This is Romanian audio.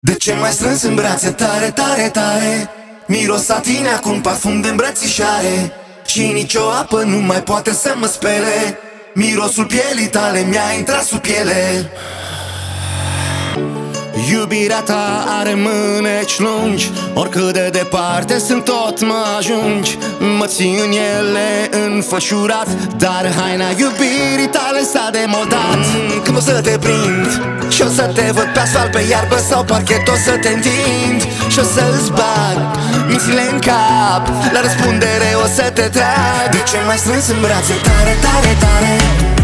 De ce mai strâns în brațe tare, tare, tare? Miros a tine acum parfum de îmbrățișare și nicio apă nu mai poate să mă spele. Mirosul pielii tale mi-a intrat sub piele. Iubirea ta are mâneci lungi, oricât de departe sunt tot mă ajungi. Mă ții în ele înfășurat, dar haina iubirii tale s-a demodat. Când o să te prind și o să te văd pe asfalt, pe iarbă sau parchet, o să te întind și o să-ți bag mințile în cap, la răspundere o să te trag. De ce mai strâns în brațe tare, tare, tare?